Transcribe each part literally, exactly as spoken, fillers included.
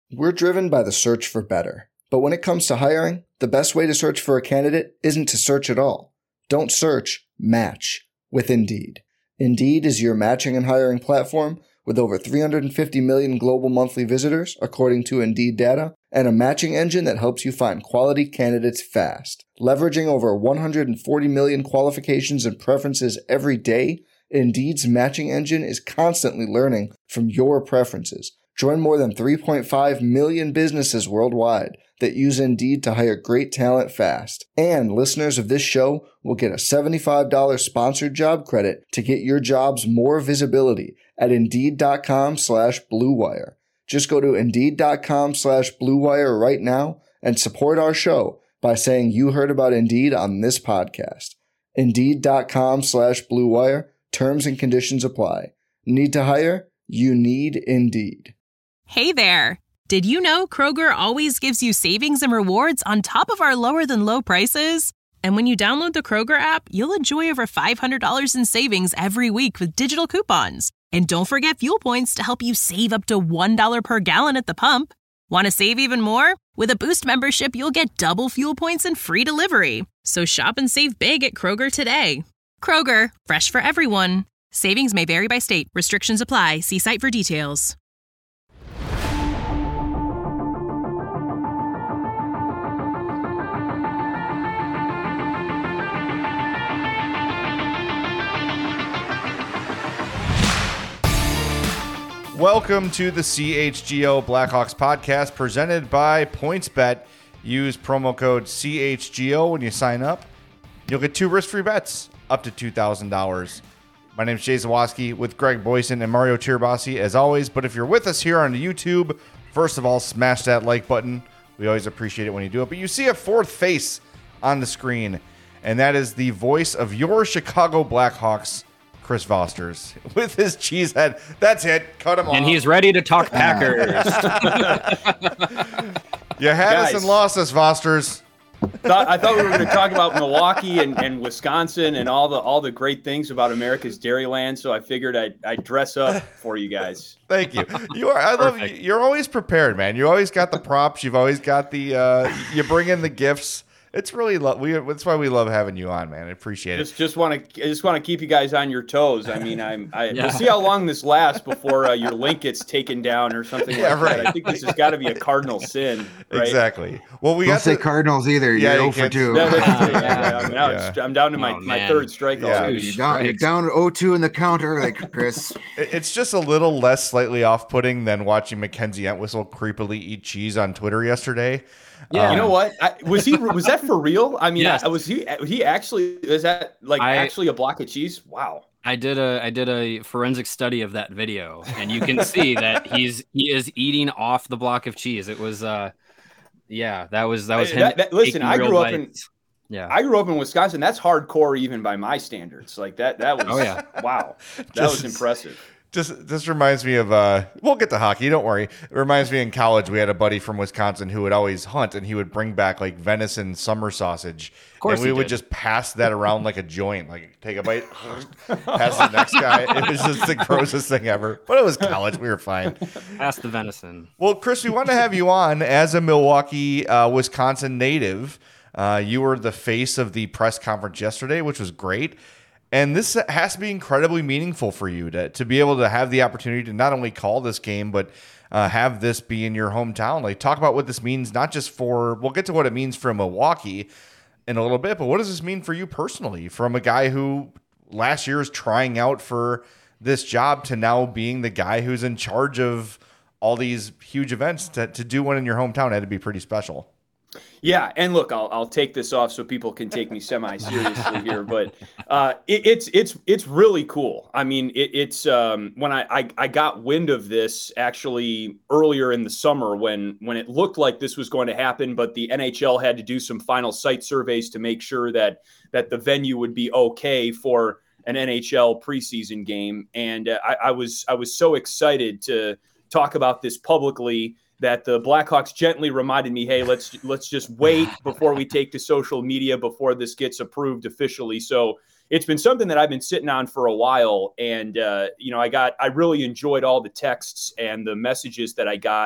We're driven by the search for better. But when it comes to hiring, the best way to search for a candidate isn't to search at all. Don't search, match with Indeed. Indeed is your matching and hiring platform with over three hundred fifty million global monthly visitors, according to Indeed data, and a matching engine that helps you find quality candidates fast. Leveraging over one hundred forty million qualifications and preferences every day, Indeed's matching engine is constantly learning from your preferences. Join more than three point five million businesses worldwide that use Indeed to hire great talent fast. And listeners of this show will get a seventy-five dollars sponsored job credit to get your jobs more visibility at Indeed.com slash Blue Wire. Just go to Indeed.com slash Blue Wire right now and support our show by saying you heard about Indeed on this podcast. Indeed.com slash Blue Wire. Terms and conditions apply. Need to hire? You need Indeed. Hey there. Did you know Kroger always gives you savings and rewards on top of our lower than low prices? And when you download the Kroger app, you'll enjoy over five hundred dollars in savings every week with digital coupons. And don't forget fuel points to help you save up to one dollar per gallon at the pump. Want to save even more? With a Boost membership, you'll get double fuel points and free delivery. So shop and save big at Kroger today. Kroger, fresh for everyone. Savings may vary by state. Restrictions apply. See site for details. Welcome to the C H G O Blackhawks podcast presented by PointsBet. Use promo code C H G O when you sign up. You'll get two risk-free bets up to two thousand dollars. My name is Jay Zawoski with Greg Boyson and Mario Tirabassi as always. But if you're with us here on YouTube, first of all, smash that like button. We always appreciate it when you do it. But you see a fourth face on the screen, and that is the voice of your Chicago Blackhawks, Chris Vosters, with his cheese head. That's it. Cut him off. And he's ready to talk Packers. You had Guys, us and lost us, Vosters. Thought, I thought we were going to talk about Milwaukee and, and Wisconsin and all the all the great things about America's Dairyland. So I figured I'd, I'd dress up for you guys. Thank you. You are. I love you. You're always prepared, man. You always got the props. You've always got the. Uh, you bring in the gifts. It's really lo- we. That's why we love having you on, man. I appreciate Just it. just want to just want to keep you guys on your toes. I mean, I'm. I, Yeah. We'll see how long this lasts before uh, your link gets taken down or something Yeah, like right. that. I think this has got to be a cardinal sin. Right? Exactly. Well, we Don't got say the, Cardinals either. Yeah, You're you zero for can't- two. Yeah, that's true. Yeah, yeah, I'm, now Yeah. it's- I'm down to my, Oh, my man. third strikeout. Yeah. Dude, you're down, you're down oh two in the counter, like Chris. It- It's just a little less slightly off-putting than watching Mackenzie Entwistle creepily eat cheese on Twitter yesterday. Yeah. You know what? I, was he? Was that for real? I mean, Yes. I, was he? He actually is that like I- actually a block of cheese? Wow. I did a I did a forensic study of that video, and you can see that he's he is eating off the block of cheese. It was uh yeah, that was that was him. That- that- listen, taking I real grew up in- bites. Yeah. I grew up in Wisconsin. That's hardcore, even by my standards. Like that. That was. Oh, yeah. Wow. That Just- was impressive. Just this reminds me of uh we'll get to hockey, don't worry. It reminds me in college we had a buddy from Wisconsin who would always hunt and he would bring back like venison summer sausage. Of course and we he would did. just pass that around like a joint, like take a bite, pass the next guy. It was just the grossest thing ever. But it was college, we were fine. Ask the venison. Well, Chris, we want to have you on as a Milwaukee, uh, Wisconsin native. Uh, you were the face of the press conference yesterday, which was great. And this has to be incredibly meaningful for you to, to be able to have the opportunity to not only call this game, but uh, have this be in your hometown. Like, talk about what this means, not just for, we'll get to what it means for Milwaukee in a little bit, but what does this mean for you personally from a guy who last year is trying out for this job to now being the guy who's in charge of all these huge events? To, to do one in your hometown had to be pretty special. Yeah, and look, I'll I'll take this off so people can take me semi-seriously here, but uh, it, it's it's it's really cool. I mean, it, it's um, when I, I I got wind of this actually earlier in the summer when when it looked like this was going to happen, but the N H L had to do some final site surveys to make sure that that the venue would be okay for an N H L preseason game, and uh, I, I was I was so excited to talk about this publicly that the Blackhawks gently reminded me, hey, let's let's just wait before we take to social media before this gets approved officially. So it's been something that I've been sitting on for a while. And, uh, you know, I got I really enjoyed all the texts and the messages that I got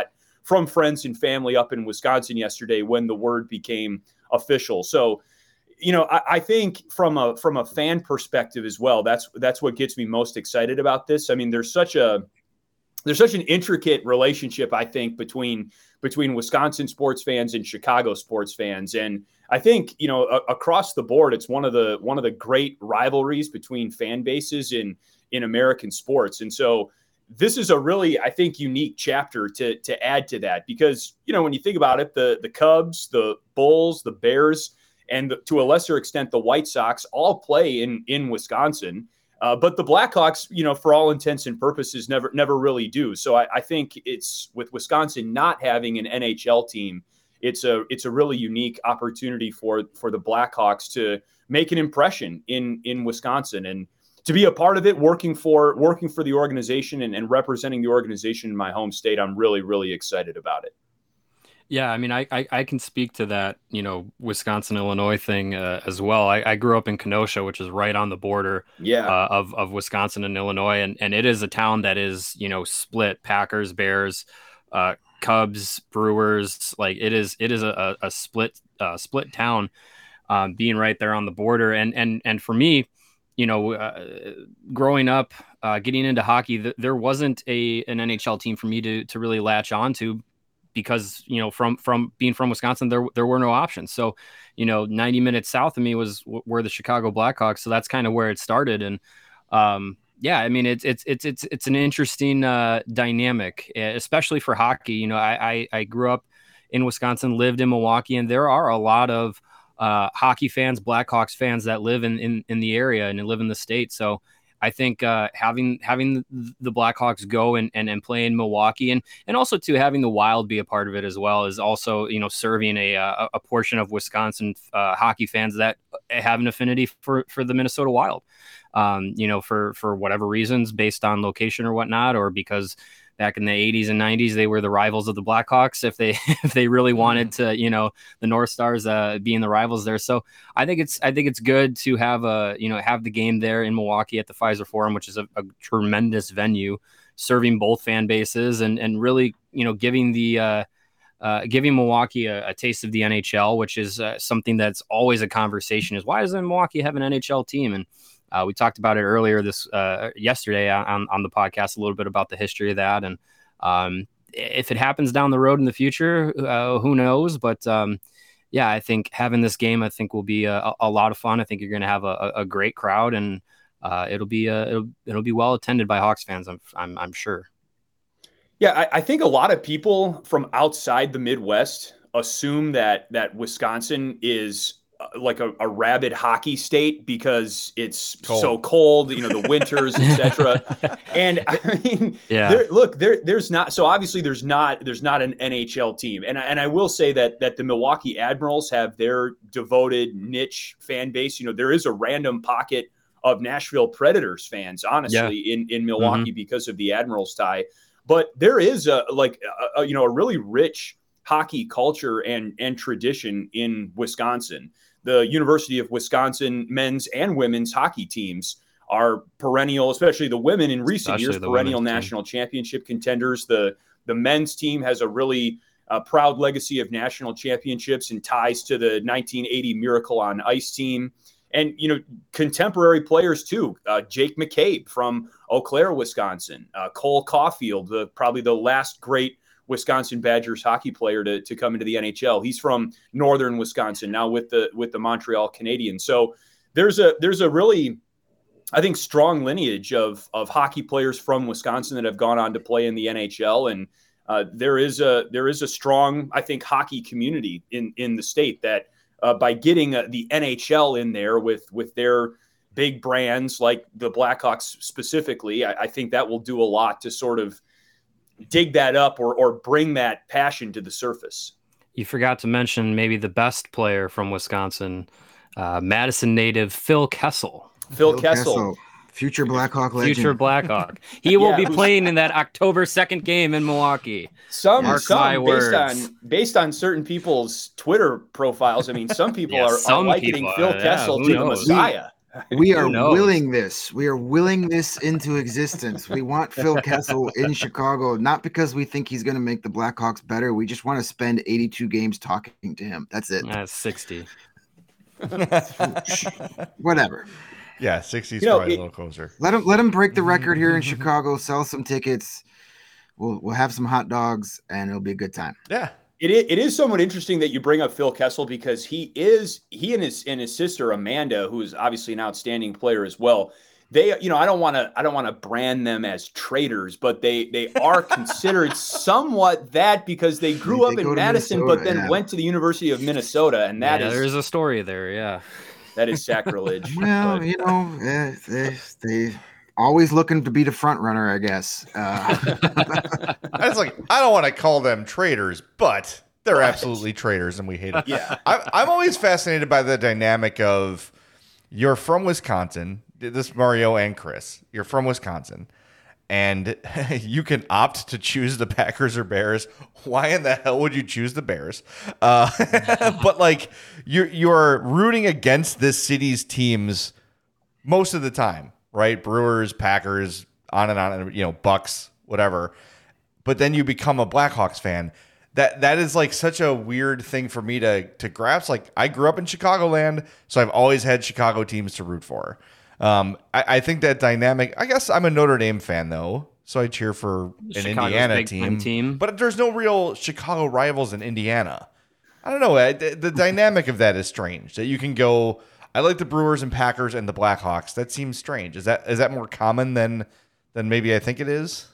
from friends and family up in Wisconsin yesterday when the word became official. So, you know, I, I think from a from a fan perspective as well, that's that's what gets me most excited about this. I mean, there's such a there's such an intricate relationship, I think, between between Wisconsin sports fans and Chicago sports fans. And I think, you know, a, across the board, it's one of the one of the great rivalries between fan bases in in American sports. And so this is a really, I think, unique chapter to to add to that, because, you know, when you think about it, the the Cubs, the Bulls, the Bears, and the, to a lesser extent, the White Sox all play in in Wisconsin. Uh, but the Blackhawks, you know, for all intents and purposes, never never really do. So I, I think it's with Wisconsin not having an N H L team, it's a it's a really unique opportunity for for the Blackhawks to make an impression in in Wisconsin and to be a part of it, working for working for the organization and, and representing the organization in my home state. I'm really really excited about it. Yeah, I mean, I, I, I can speak to that, you know, Wisconsin, Illinois thing uh, as well. I, I grew up in Kenosha, which is right on the border yeah. uh, of, of Wisconsin and Illinois. And, and it is a town that is, you know, split Packers, Bears, uh, Cubs, Brewers. Like it is it is a, a split uh, split town um, being right there on the border. And and and for me, you know, uh, growing up, uh, getting into hockey, th- there wasn't a an N H L team for me to to really latch onto. Because, you know, from from being from Wisconsin, there there were no options. So, you know, ninety minutes south of me was w- were the Chicago Blackhawks. So that's kind of where it started. And um, yeah, I mean, it's it's it's it's it's an interesting uh, dynamic, especially for hockey. You know, I, I I grew up in Wisconsin, lived in Milwaukee, and there are a lot of uh, hockey fans, Blackhawks fans that live in, in in the area and live in the state. So I think uh, having having the Blackhawks go and, and, and play in Milwaukee and and also to having the Wild be a part of it as well is also, you know, serving a a, a portion of Wisconsin uh, hockey fans that have an affinity for, for the Minnesota Wild, um, you know, for for whatever reasons based on location or whatnot, or because back in the eighties and nineties they were the rivals of the Blackhawks if they if they really wanted to, you know, the North Stars uh, being the rivals there. So I think it's I think it's good to have a you know have the game there in Milwaukee at the Pfizer Forum, which is a, a tremendous venue, serving both fan bases and and really, you know, giving the uh, uh, giving Milwaukee a, a taste of the N H L, which is uh, something that's always a conversation. Is why doesn't Milwaukee have an N H L team? And Uh, we talked about it earlier this uh, yesterday on, on the podcast, a little bit about the history of that. And um, if it happens down the road in the future, uh, who knows? But um, yeah, I think having this game, I think will be a, a lot of fun. I think you're going to have a, a great crowd, and uh, it'll be a, it'll, it'll be well attended by Hawks fans. I'm I'm, I'm sure. Yeah, I, I think a lot of people from outside the Midwest assume that that Wisconsin is like a, a rabid hockey state because it's cold. So cold, you know, the winters, et cetera. And I mean, yeah. there, look, there, there's not, so obviously there's not, there's not an N H L team. And, and I will say that, that the Milwaukee Admirals have their devoted niche fan base. You know, there is a random pocket of Nashville Predators fans, honestly, yeah. in, in Milwaukee mm-hmm. because of the Admirals tie. But there is a, like, a, a, you know, a really rich hockey culture and, and tradition in Wisconsin. The University of Wisconsin men's and women's hockey teams are perennial, especially the women in recent especially years, perennial national team. championship contenders. The the men's team has a really uh, proud legacy of national championships and ties to the nineteen eighty Miracle on Ice team. And, you know, contemporary players, too. Uh, Jake McCabe from Eau Claire, Wisconsin. Uh, Cole Caulfield, the probably the last great Wisconsin Badgers hockey player to, to come into the N H L. He's from northern Wisconsin, now with the with the Montreal Canadiens. So there's a there's a really, I think, strong lineage of of hockey players from Wisconsin that have gone on to play in the N H L, and uh, there is a there is a strong, I think, hockey community in in the state that uh, by getting uh, the N H L in there with with their big brands like the Blackhawks specifically, I, I think that will do a lot to sort of dig that up or or bring that passion to the surface. You forgot to mention maybe the best player from Wisconsin, uh, Madison native Phil Kessel. Phil, Phil Kessel. Kessel, future Blackhawk legend. Future Blackhawk. He will yeah, be playing in that October second game in Milwaukee. Some, Mark some my based words. on based on certain people's Twitter profiles. I mean, some people yeah, are, some are likening people, Phil uh, Kessel yeah, to knows? the Messiah. We are Who knows? willing this. We are willing this into existence. We want Phil Kessel in Chicago, not because we think he's going to make the Blackhawks better. We just want to spend eighty-two games talking to him. That's it. That's sixty. Whatever. Yeah, sixty is You know, probably it- a little closer. Let him let him break the record here in Chicago. Sell some tickets. We'll we'll have some hot dogs, and it'll be a good time. Yeah. It is, it is somewhat interesting that you bring up Phil Kessel because he is he and his and his sister Amanda, who is obviously an outstanding player as well. They, you know, I don't want to I don't want to brand them as traitors, but they they are considered somewhat that because they grew They up go in to Madison, Minnesota, but then yeah. went to the University of Minnesota, and that yeah, is there's a story there. Yeah. that is sacrilege. Well, But- you know, eh, they they always looking to be the front runner, I guess. Uh, I was like, I don't want to call them traitors, but they're Right. absolutely traitors, and we hate it. Yeah. I, I'm always fascinated by the dynamic of you're from Wisconsin. This Mario and Chris, you're from Wisconsin, and you can opt to choose the Packers or Bears. Why in the hell would you choose the Bears? Uh, but like you're you're rooting against this city's teams most of the time, right? Brewers, Packers, on and on, and you know, Bucks, whatever. But then you become a Blackhawks fan. That that is like such a weird thing for me to to grasp. Like I grew up in Chicagoland, so I've always had Chicago teams to root for. Um, I, I think that dynamic. I guess I'm a Notre Dame fan though, so I cheer for an Chicago's Indiana big time team. team. But there's no real Chicago rivals in Indiana. I don't know. I- The, the dynamic of that is strange. That you can go. I like the Brewers and Packers and the Blackhawks. That seems strange. Is that is that more common than than maybe I think it is?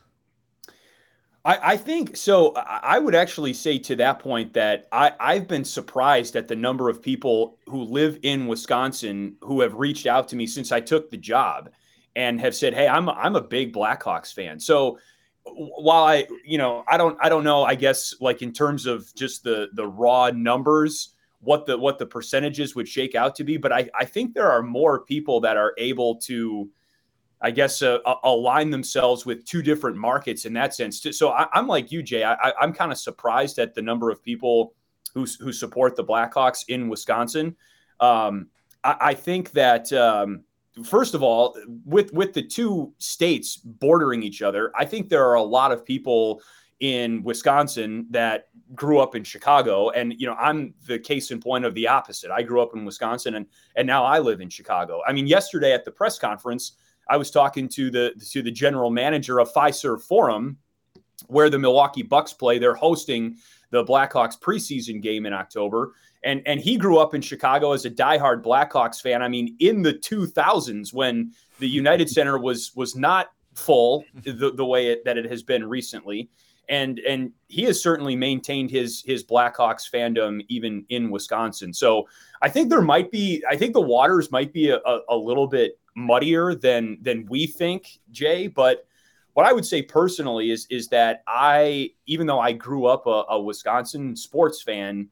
I, I think so. I I would actually say to that point that I, I've been surprised at the number of people who live in Wisconsin who have reached out to me since I took the job and have said, "Hey, I'm a, I'm a big Blackhawks fan." So while I, you know, I don't I don't know, I guess like in terms of just the the raw numbers, what the what the percentages would shake out to be, but I I think there are more people that are able to, I guess, uh, align themselves with two different markets in that sense. So I, I'm like you, Jay. I, I'm kind of surprised at the number of people who who support the Blackhawks in Wisconsin. Um, I, I think that um, first of all, with with the two states bordering each other, I think there are a lot of people in Wisconsin that grew up in Chicago, and you know, I'm the case in point of the opposite. I grew up in Wisconsin, and and now I live in Chicago. I mean, yesterday at the press conference, I was talking to the to the general manager of Fiserv Forum, where the Milwaukee Bucks play. They're hosting the Blackhawks preseason game in October, and and he grew up in Chicago as a diehard Blackhawks fan. I mean, in the two thousands when the United Center was was not full the, the way it, that it has been recently, and and he has certainly maintained his his Blackhawks fandom even in Wisconsin. So I think there might be, I think the waters might be a, a, a little bit muddier than than we think, Jay. But what I would say personally is is that I, even though I grew up a, a Wisconsin sports fan,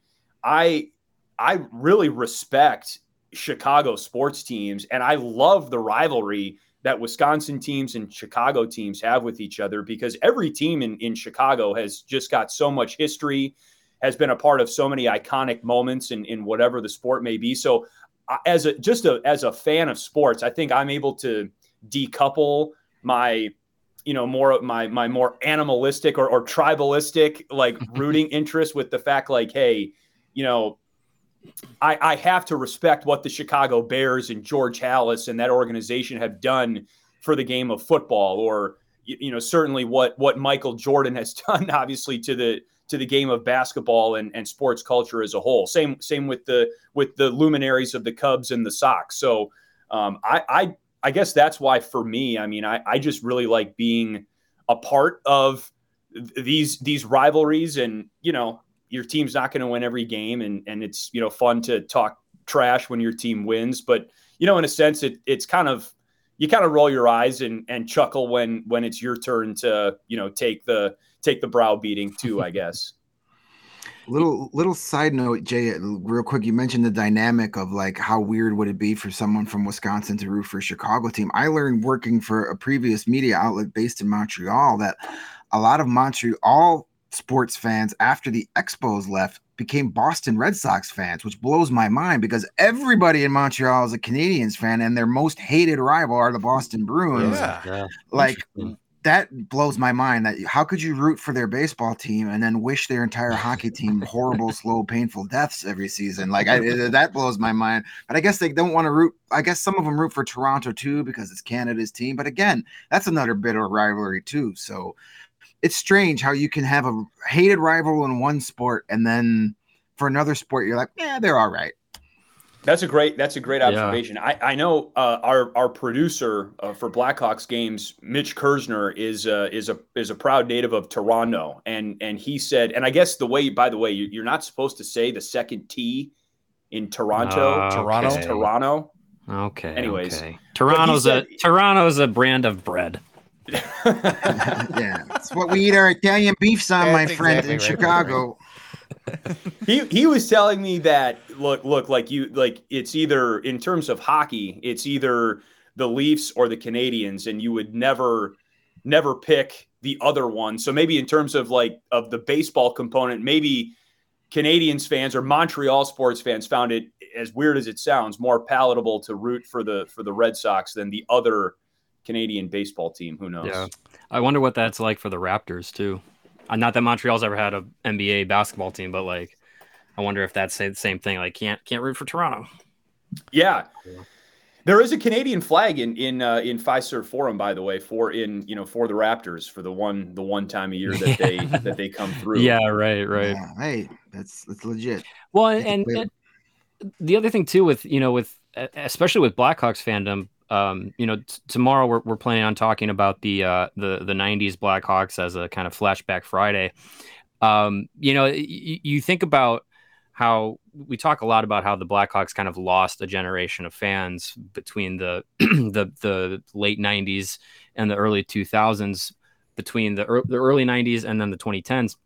I I really respect Chicago sports teams, and I love the rivalry that Wisconsin teams and Chicago teams have with each other, because every team in, in Chicago has just got so much history, has been a part of so many iconic moments in, in whatever the sport may be. So as a just a as a fan of sports, I think I'm able to decouple my, you know, more my my more animalistic or, or tribalistic like rooting interest with the fact like, hey, you know, I, I have to respect what the Chicago Bears and George Halas and that organization have done for the game of football, or you, you know, certainly what what Michael Jordan has done, obviously, to the to the game of basketball and, and sports culture as a whole. Same same with the with the luminaries of the Cubs and the Sox. So um, I, I I guess that's why for me, I mean, I, I just really like being a part of these these rivalries, and you know, your team's not going to win every game, and and it's, you know, fun to talk trash when your team wins, but you know, in a sense, it it's kind of, you kind of roll your eyes and and chuckle when when it's your turn to, you know, take the take the brow beating too, I guess. Little little side note, Jay, real quick. You mentioned the dynamic of like how weird would it be for someone from Wisconsin to root for a Chicago team. I learned working for a previous media outlet based in Montreal that a lot of Montreal sports fans after the Expos left became Boston Red Sox fans, which blows my mind because everybody in Montreal is a Canadiens fan and their most hated rival are the Boston Bruins. Yeah. Yeah. Like that blows my mind. That how could you root for their baseball team and then wish their entire hockey team horrible, slow, painful deaths every season? Like I, that blows my mind. But I guess they don't want to root. I guess some of them root for Toronto too because it's Canada's team. But again, that's another bitter rivalry too. So it's strange how you can have a hated rival in one sport and then for another sport you're like, yeah, they're all right. That's a great. That's a great observation. Yeah. I I know uh, our our producer uh, for Blackhawks games, Mitch Kersner, is uh, is a is a proud native of Toronto, and and he said, and I guess the way, by the way, you, you're not supposed to say the second T in Toronto. Uh, Toronto, it's Toronto. Okay. Anyways, okay. Toronto's said, a Toronto's a brand of bread. Yeah, it's what we eat our Italian beefs on, my friend, exactly in right, Chicago. Right. he he was telling me that look look like you like it's either in terms of hockey it's either the Leafs or the Canadiens and you would never never pick the other one. So maybe in terms of like of the baseball component, maybe Canadiens fans or Montreal sports fans found it, as weird as it sounds, more palatable to root for the for the Red Sox than the other Canadian baseball team. Who knows? Yeah. I wonder what that's like for the Raptors too. Uh, not that Montreal's ever had a N B A basketball team, but like, I wonder if that's the same thing. Like, can't can't root for Toronto. Yeah, there is a Canadian flag in in uh, in Fiserv Forum, by the way, for in you know for the Raptors for the one the one time a year that yeah. they that they come through. Yeah, right, right. Yeah, hey, that's that's legit. Well, and, and the other thing too, with you know, with especially with Blackhawks fandom. Um, you know, t- tomorrow we're we're planning on talking about the uh, the the nineties Blackhawks as a kind of flashback Friday. Um, you know, y- you think about how we talk a lot about how the Blackhawks kind of lost a generation of fans between the the the late nineties and the early two thousands, between the er- the early nineties and then the twenty tens.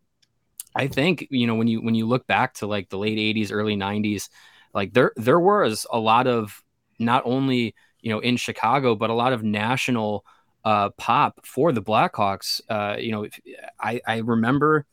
I think you know when you when you look back to like the late eighties, early nineties, like there there was a lot of not only you know, in Chicago, but a lot of national uh, pop for the Blackhawks. Uh, you know, I, I remember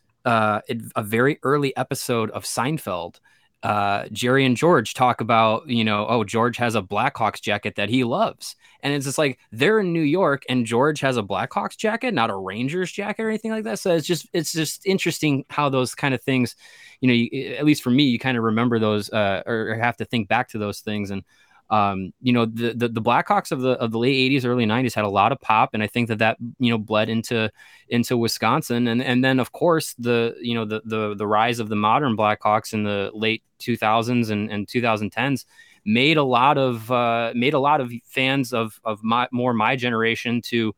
uh, it, a very early episode of Seinfeld. Uh, Jerry and George talk about, you know, oh, George has a Blackhawks jacket that he loves. And it's just like they're in New York and George has a Blackhawks jacket, not a Rangers jacket or anything like that. So it's just it's just interesting how those kind of things, you know, you, at least for me, you kind of remember those uh, or have to think back to those things. And Um, you know, the, the the Blackhawks of the of the late eighties, early nineties had a lot of pop, and I think that that you know bled into into Wisconsin, and and then of course the you know the the the rise of the modern Blackhawks in the late two thousands and and twenty tens made a lot of uh, made a lot of fans of of my more my generation to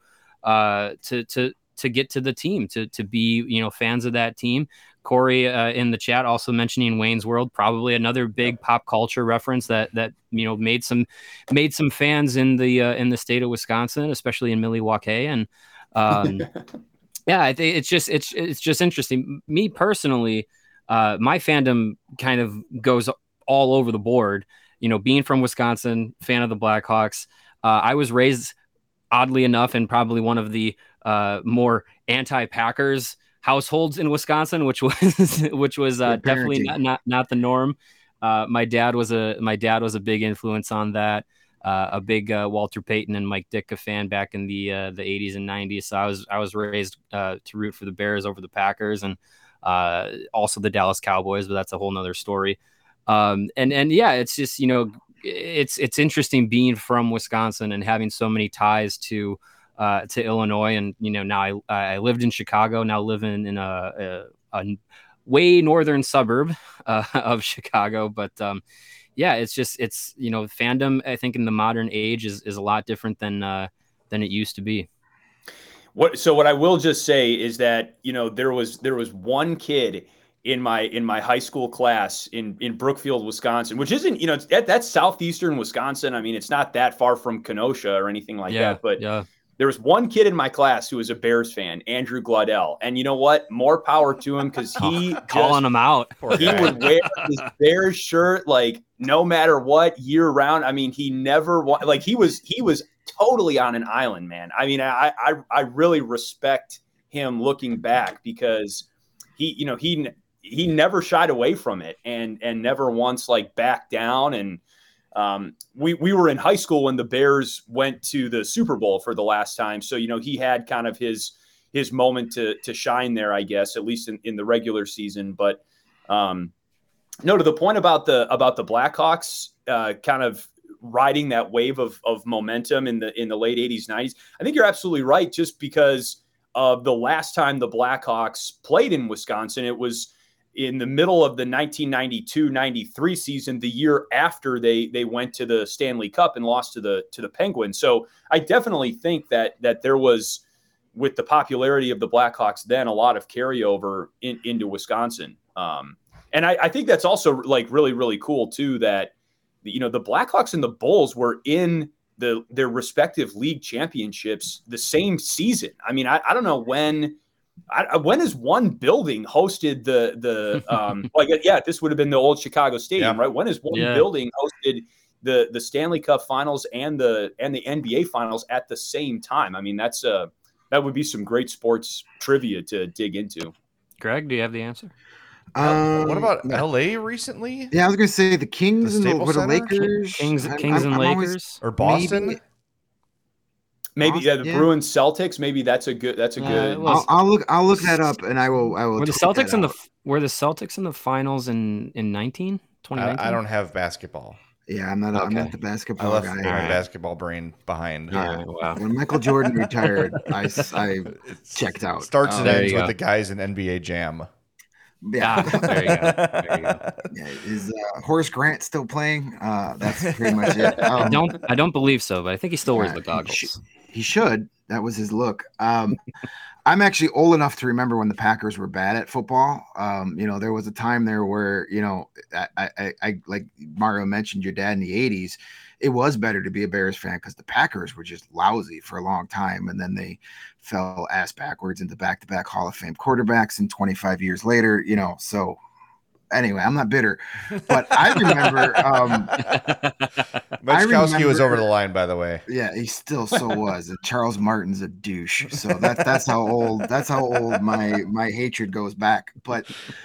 uh to to to get to the team to to be you know fans of that team. Corey uh, in the chat also mentioning Wayne's World, probably another big pop culture reference that that you know made some made some fans in the uh, in the state of Wisconsin, especially in Milwaukee. And um, yeah, I think it's just it's it's just interesting. Me personally, uh, my fandom kind of goes all over the board. You know, being from Wisconsin, fan of the Blackhawks. Uh, I was raised, oddly enough, in probably one of the uh, more anti-Packers households in Wisconsin, which was which was uh, definitely not, not not the norm. Uh, my dad was a my dad was a big influence on that. Uh, a big uh, Walter Payton and Mike Ditka fan back in the uh, the eighties and nineties. So I was I was raised uh, to root for the Bears over the Packers, and uh, also the Dallas Cowboys, but that's a whole nother story. Um, and and yeah, it's just you know it's it's interesting being from Wisconsin and having so many ties to. Uh, to Illinois, and you know now I I lived in Chicago, now living in a, a, a way northern suburb uh, of Chicago, but um, yeah, it's just it's you know fandom I think in the modern age is is a lot different than uh, than it used to be. What so what I will just say is that you know there was there was one kid in my in my high school class in in Brookfield, Wisconsin, which isn't you know that, that's southeastern Wisconsin. I mean it's not that far from Kenosha or anything like yeah, that, but yeah. There was one kid in my class who was a Bears fan, Andrew Glaudel. And you know what? More power to him because he oh, calling just, him out. He would wear his Bears shirt like no matter what year round. I mean, he never wa- like he was he was totally on an island, man. I mean, I I I really respect him looking back, because he, you know, he he never shied away from it and and never once like backed down. And um, we we were in high school when the Bears went to the Super Bowl for the last time, so you know he had kind of his his moment to to shine there, I guess, at least in, in the regular season. But um, no, to the point about the about the Blackhawks, uh, kind of riding that wave of of momentum in the in the late eighties, nineties. I think you're absolutely right. Just because of the last time the Blackhawks played in Wisconsin, it was in the middle of the nineteen ninety-two ninety-three season, the year after they they went to the Stanley Cup and lost to the to the Penguins. So I definitely think that that there was, with the popularity of the Blackhawks then, a lot of carryover in, into Wisconsin. Um, and I, I think that's also like really, really cool too, that, you know, the Blackhawks and the Bulls were in the their respective league championships the same season. I mean, I, I don't know when, I, when has one building hosted the, the um, like, yeah, this would have been the old Chicago Stadium, yeah. right? When has one yeah. building hosted the, the Stanley Cup finals and the, and the N B A finals at the same time? I mean, that's a, that would be some great sports trivia to dig into. Greg, do you have the answer? Um, what about L A recently? Yeah, I was gonna say the Kings The and the, Staples with the Center? Lakers, Kings, I'm- Kings I'm- and I'm always- Lakers. Or Boston? Maybe- Maybe yeah, the Yeah. Bruins Celtics. Maybe that's a good. That's a Yeah, good. it was- I'll, I'll look. I'll look that up, and I will. I will. Were the tweet Celtics that in the out. were the Celtics in the finals in in nineteen twenty nineteen? I, I don't have basketball. Yeah, I'm not. I'm Okay. not the I basketball left guy. my Alright. basketball brain behind. All right, wow. When Michael Jordan retired, I, s- I It's- checked out. Starts Um, and There ends you with go. the guys in N B A Jam. Yeah. Ah, there you go. There you go. Yeah, is uh, Horace Grant still playing? Uh, that's pretty much it. I Um, don't I don't believe so, but I think he still wears yeah, the he goggles. should- He should. That was his look. Um, I'm actually old enough to remember when the Packers were bad at football. Um, you know, there was a time there where, you know, I, I, I like Mario mentioned your dad in the eighties. It was better to be a Bears fan because the Packers were just lousy for a long time. And then they fell ass backwards into back-to-back Hall of Fame quarterbacks. And twenty-five years later, you know, so anyway, I'm not bitter, but I remember, um, Michkowski was remember- over the line, by the way. yeah, he still so was. And Charles Martin's a douche. So that's that's how old that's how old my my hatred goes back. But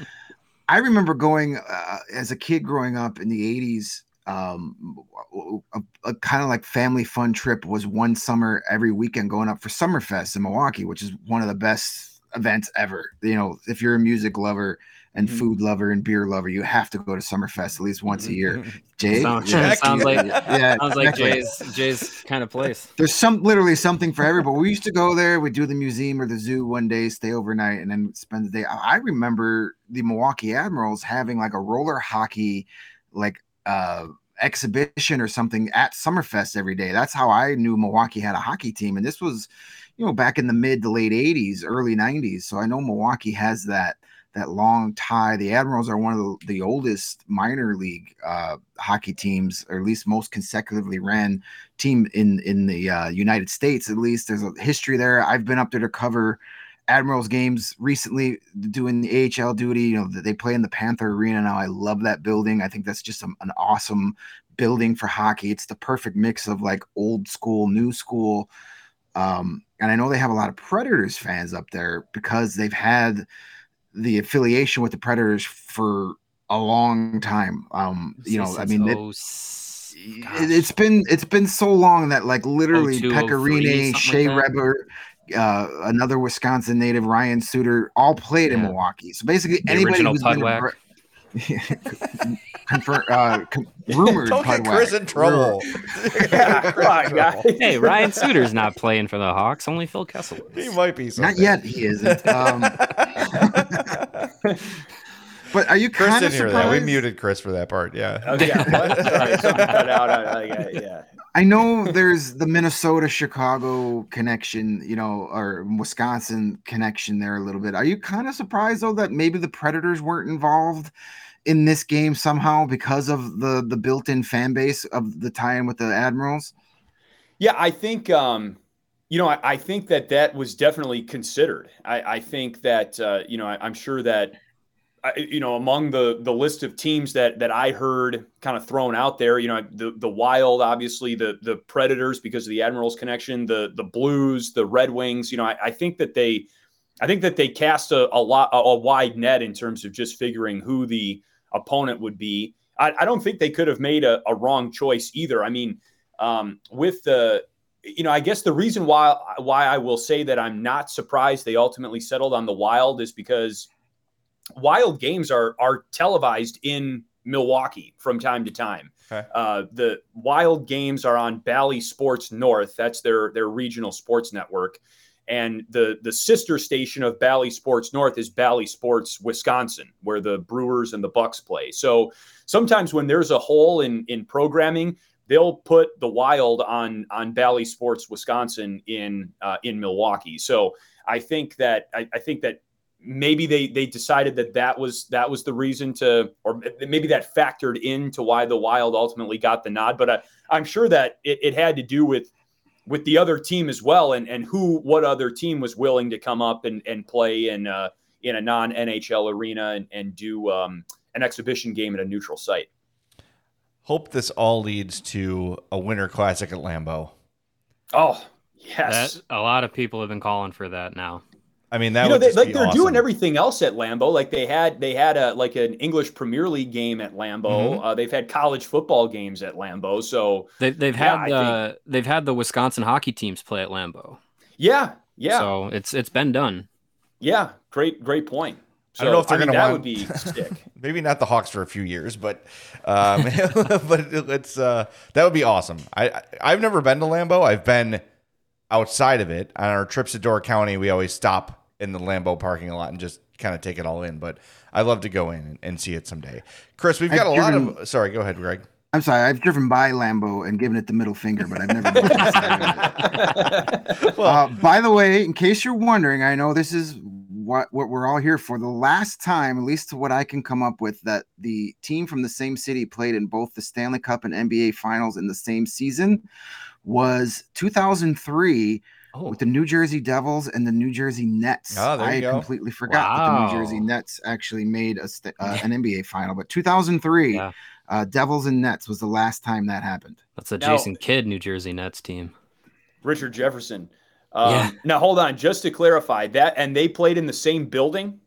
I remember going uh, as a kid growing up in the eighties. Um, a, a kind of like family fun trip was one summer every weekend going up for Summerfest in Milwaukee, which is one of the best events ever. You know, if you're a music lover and Mhm. food lover and beer lover, you have to go to Summerfest at least once a year. Jay, Sounds- yeah, sounds like- yeah, Sounds like exactly. Jay's Jay's kind of place. There's some literally something for everybody. We used to go there, we'd do the museum or the zoo one day, stay overnight, and then spend the day. I I remember the Milwaukee Admirals having like a roller hockey like uh exhibition or something at Summerfest every day. That's how I knew Milwaukee had a hockey team. And this was, you know, back in the mid to late eighties, early nineties. So I know Milwaukee has that that long tie. The Admirals are one of the, the oldest minor league uh, hockey teams, or at least most consecutively ran team in in the uh, United States. At least there's a history there. I've been up there to cover Admirals games recently, doing the A H L duty. You know, they play in the Panther Arena now. I love that building. I think that's just a, an awesome building for hockey. It's the perfect mix of like old school, new school. Um, and I know they have a lot of Predators fans up there because they've had the affiliation with the Predators for a long time. Um, you know, I mean, it, it, it's been it's been so long that like literally oh two, Pekka oh three, Rinne, something Shea like that. Weber, uh, another Wisconsin native, Ryan Suter, all played in Yeah. Milwaukee. So basically, The anybody original who's been a Pudwack. Bre- Confirm, uh, con- rumored Don't get Pudwack. Chris in trouble. Yeah, come on, guys. Hey, Ryan Suter's not playing for the Hawks. Only Phil Kessel He is. might be. Not someday. yet, he isn't. Um, but are you Chris kind of didn't hear that. We surprised? muted Chris for that part. Yeah. Oh, yeah, what? Sorry, something cut out. I, I, I, yeah. I know there's the Minnesota Chicago connection, you know, or Wisconsin connection there a little bit. Are you kind of surprised though that maybe the Predators weren't involved in this game somehow because of the the built-in fan base of the tie-in with the Admirals? Yeah, I think, um, you know, I, I think that that was definitely considered. I, I think that, uh, you know, I, I'm sure that, I, you know, among the the list of teams that that I heard kind of thrown out there, you know, the the Wild, obviously, the the Predators because of the Admirals connection, the the Blues, the Red Wings. You know, I, I think that they I think that they cast a, a lot, a, a wide net in terms of just figuring who the opponent would be. I, I don't think they could have made a, a wrong choice either. I mean, um, with the, you know, I guess the reason why why I will say that I'm not surprised they ultimately settled on the Wild is because Wild games are are televised in Milwaukee from time to time. Okay. Uh, the Wild games are on Bally Sports North. That's their their regional sports network. And the the sister station of Bally Sports North is Bally Sports Wisconsin, where the Brewers and the Bucks play. So sometimes when there's a hole in in programming, they'll put the Wild on on Bally Sports Wisconsin in uh, in Milwaukee. So I think that I, I think that maybe they they decided that that was that was the reason to, or maybe that factored into why the Wild ultimately got the nod. But I, I'm sure that it, it had to do with. with the other team as well, and and who, what other team was willing to come up and, and play in uh in a non N H L arena and, and do um, an exhibition game at a neutral site. Hope this all leads to a Winter Classic at Lambeau. Oh, yes. That, a lot of people have been calling for that now. I mean, that you know, would they, just like be they're awesome. doing everything else at Lambeau. Like they had, they had a like an English Premier League game at Lambeau. Mm-hmm. Uh, they've had college football games at Lambeau. So they, they've yeah, had uh, they've had the Wisconsin hockey teams play at Lambeau. Yeah, yeah. So it's it's been done. Yeah, great, great point. So, I don't know if they're I mean, going to that want. would be sick. Maybe not the Hawks for a few years, but um, but it's uh, that would be awesome. I, I I've never been to Lambeau. I've been outside of it on our trips to Door County. We always stop in the Lambeau parking lot and just kind of take it all in. But I'd love to go in and, and see it someday. Chris, we've got I've a driven, lot of. Sorry, go ahead, Greg. I'm sorry. I've driven by Lambeau and given it the middle finger, but I've never been inside of it. well, uh, by the way, in case you're wondering, I know this is what what we're all here for. The last time, at least to what I can come up with, that the team from the same city played in both the Stanley Cup and N B A Finals in the same season was two thousand three. Oh. With the New Jersey Devils and the New Jersey Nets. Oh, there you I go. completely forgot wow. that the New Jersey Nets actually made a st- uh, an N B A final. But two thousand three, yeah. uh, Devils and Nets was the last time that happened. That's a Jason now, Kidd New Jersey Nets team. Richard Jefferson. Um, yeah. Now, hold on. Just to clarify that, and they played in the same building?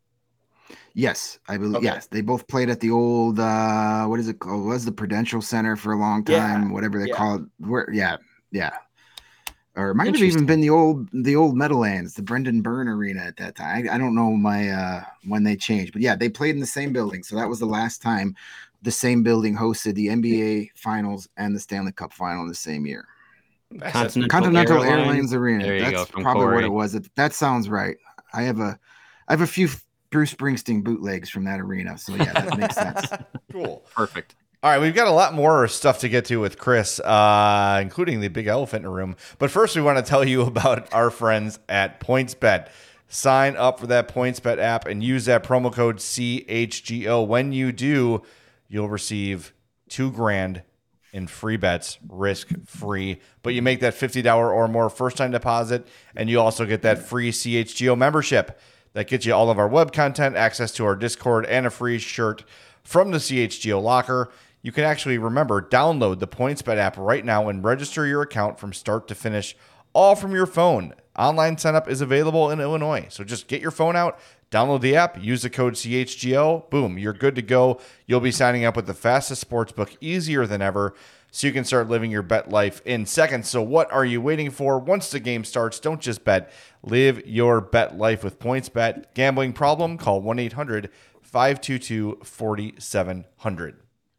Yes, I believe. Okay. Yes, they both played at the old, uh, what is it called? It was the Prudential Center for a long time, yeah. whatever they yeah. call it. Where, yeah, yeah. Or it might have even been the old the old Meadowlands, the Brendan Byrne Arena at that time. I, I don't know my uh, when they changed, but yeah, they played in the same building. So that was the last time the same building hosted the N B A Finals and the Stanley Cup Final in the same year. Continental, Continental Airlines, Airlines Arena. There you That's go, from probably Corey. what it was. That sounds right. I have a I have a few Bruce Springsteen bootlegs from that arena. So yeah, that makes sense. Cool. Perfect. All right, we've got a lot more stuff to get to with Chris, uh, including the big elephant in the room. But first, we want to tell you about our friends at PointsBet. Sign up for that PointsBet app and use that promo code C H G O. When you do, you'll receive two grand in free bets, risk-free. But you make that fifty dollars or more first-time deposit, and you also get that free C H G O membership. That gets you all of our web content, access to our Discord, and a free shirt from the C H G O locker. You can actually, remember, download the PointsBet app right now and register your account from start to finish, all from your phone. Online setup is available in Illinois. So just get your phone out, download the app, use the code C H G O, boom, you're good to go. You'll be signing up with the fastest sportsbook, easier than ever, so you can start living your bet life in seconds. So what are you waiting for? Once the game starts, don't just bet. Live your bet life with PointsBet. Gambling problem? Call one eight hundred five two two four seven zero zero.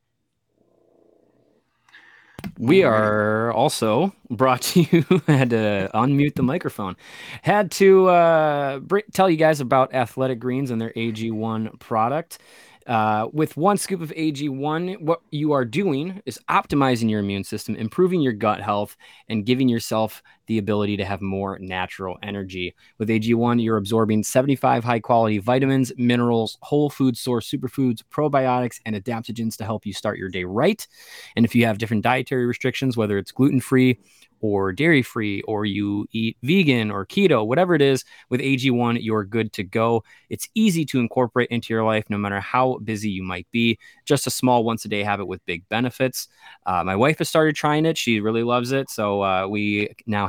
We are also brought to you, had to unmute the microphone, had to uh, br- tell you guys about Athletic Greens and their A G one product. Uh, with one scoop of A G one, what you are doing is optimizing your immune system, improving your gut health, and giving yourself the ability to have more natural energy. With A G one, you're absorbing seventy-five high-quality vitamins, minerals, whole food source superfoods, probiotics, and adaptogens to help you start your day right. And if you have different dietary restrictions, whether it's gluten-free or dairy-free, or you eat vegan or keto, whatever it is, with A G one, you're good to go. It's easy to incorporate into your life, no matter how busy you might be. Just a small once-a-day habit with big benefits. Uh, my wife has started trying it. She really loves it. So uh, we now have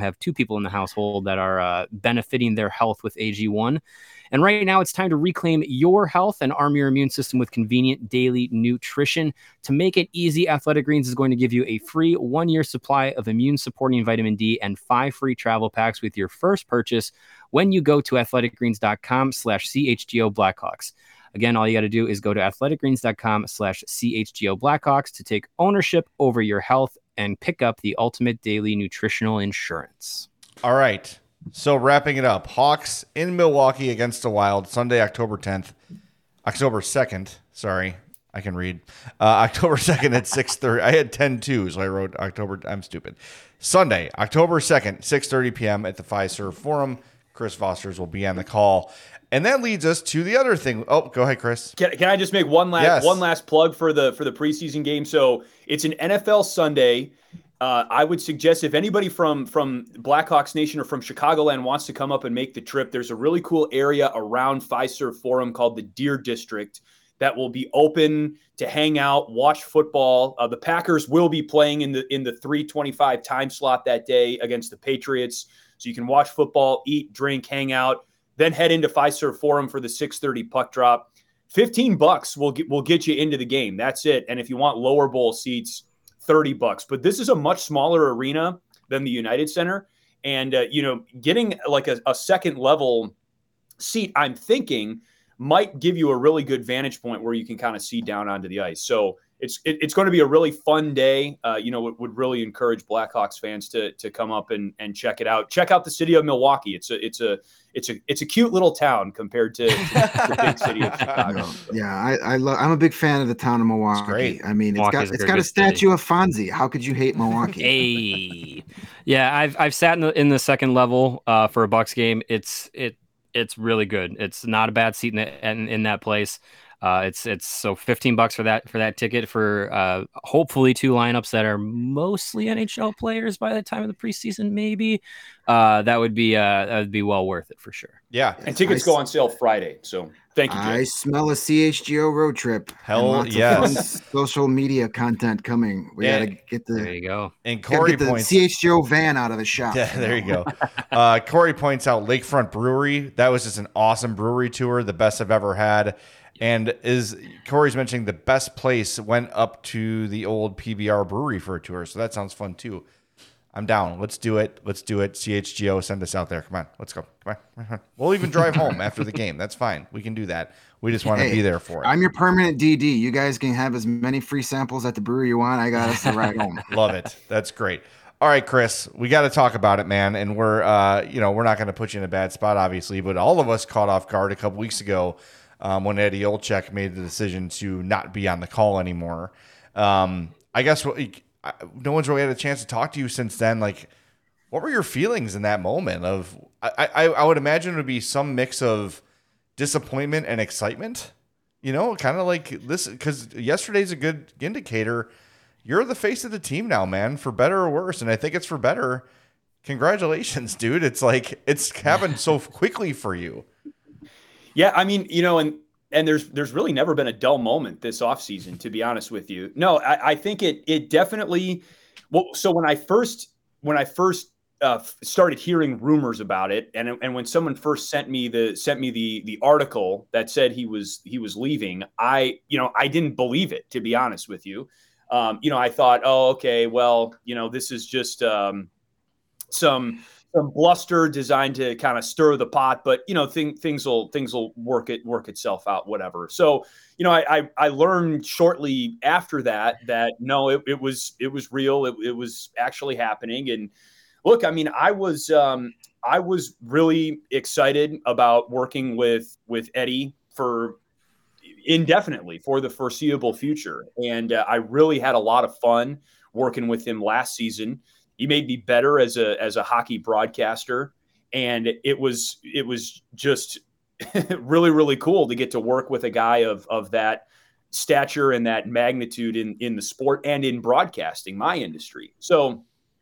have two people in the household that are uh, benefiting their health with A G one. And right now it's time to reclaim your health and arm your immune system with convenient daily nutrition. To make it easy, Athletic Greens is going to give you a free one-year supply of immune-supporting vitamin D and five free travel packs with your first purchase when you go to athleticgreens.com slash CHGO Blackhawks. Again, all you got to do is go to athleticgreens.com slash CHGO Blackhawks to take ownership over your health and pick up the ultimate daily nutritional insurance. All right. So wrapping it up, Hawks in Milwaukee against the Wild, Sunday, October tenth, October second. Sorry, I can read. Uh, October second at six thirty. I had ten two, so I wrote October. I'm stupid. Sunday, October second, six thirty p.m. at the Fiserv Forum. Chris Fosters will be on the call. And that leads us to the other thing. Oh, go ahead, Chris. Can, can I just make one last yes. one last plug for the for the preseason game? So it's an N F L Sunday. Uh, I would suggest if anybody from from Blackhawks Nation or from Chicagoland wants to come up and make the trip, there's a really cool area around Fiserv Forum called the Deer District that will be open to hang out, watch football. Uh, the Packers will be playing in the in the three twenty-five time slot that day against the Patriots, so you can watch football, eat, drink, hang out, then head into Fiserv Forum for the six thirty puck drop. fifteen bucks will get will get you into the game. That's it. And if you want lower bowl seats, thirty bucks. But this is a much smaller arena than the United Center. And, uh, you know, getting like a, a second level seat, I'm thinking, might give you a really good vantage point where you can kind of see down onto the ice. So it's it, it's going to be a really fun day. Uh, you know, it would really encourage Blackhawks fans to to come up and, and check it out. Check out the city of Milwaukee. It's a it's a it's a it's a cute little town compared to, to the big city of Chicago. So. Yeah, I, I love. I'm a big fan of the town of Milwaukee. It's great. I mean, it's Milwaukee's got a it's very got a good statue city. of Fonzie. How could you hate Milwaukee? Hey, yeah, I've I've sat in the in the second level uh, for a Bucks game. It's it it's really good. It's not a bad seat in the, in, in that place. Uh, it's it's so fifteen bucks for that for that ticket for uh, hopefully two lineups that are mostly N H L players by the time of the preseason. Maybe uh, that would be uh, that would be well worth it for sure. Yeah. And tickets go on sale Friday. So thank you, Jay. I smell a C H G O road trip. Hell and lots yes. of fun social media content coming. We Yeah. gotta get There the, you go. And gotta Corey get the points. C H G O van out of the shop. Yeah, there you go. Uh, Corey points out Lakefront Brewery. That was just an awesome brewery tour, the best I've ever had. And is Corey's mentioning the best place went up to the old P B R brewery for a tour. So that sounds fun too. I'm down. Let's do it. Let's do it. C H G O, send us out there. Come on. Let's go. Come on. Come on. We'll even drive home after the game. That's fine. We can do that. We just want to Hey, be there for it. I'm your permanent D D. You guys can have as many free samples at the brewery you want. I got us to ride home. Love it. That's great. All right, Chris, we got to talk about it, man. And we're, uh, you know, we're not going to put you in a bad spot, obviously, but all of us caught off guard a couple weeks ago um, when Eddie Olczyk made the decision to not be on the call anymore. Um, I guess what, no one's really had a chance to talk to you since then. Like, what were your feelings in that moment? Of, I, I, I would imagine it would be some mix of disappointment and excitement. You know, kind of like this, because yesterday's a good indicator. You're the face of the team now, man, for better or worse. And I think it's for better. Congratulations, dude. It's like, it's happened so quickly for you. Yeah, I mean, you know, and and there's there's really never been a dull moment this offseason, to be honest with you. No, I, I think it it definitely. Well, so when I first when I first uh, started hearing rumors about it, and and when someone first sent me the sent me the the article that said he was he was leaving, I you know I didn't believe it, to be honest with you. Um, you know, I thought, oh, okay, well, you know, this is just um, some. Some bluster designed to kind of stir the pot, but you know, thing, things will things will work it work itself out, whatever. So, you know, I I, I learned shortly after that that no, it, it was it was real. It, it was actually happening. And look, I mean, I was um, I was really excited about working with with Eddie for indefinitely for the foreseeable future, and uh, I really had a lot of fun working with him last season. He made me better as a as a hockey broadcaster, and it was it was just really really cool to get to work with a guy of of that stature and that magnitude in in the sport and in broadcasting, my industry. So,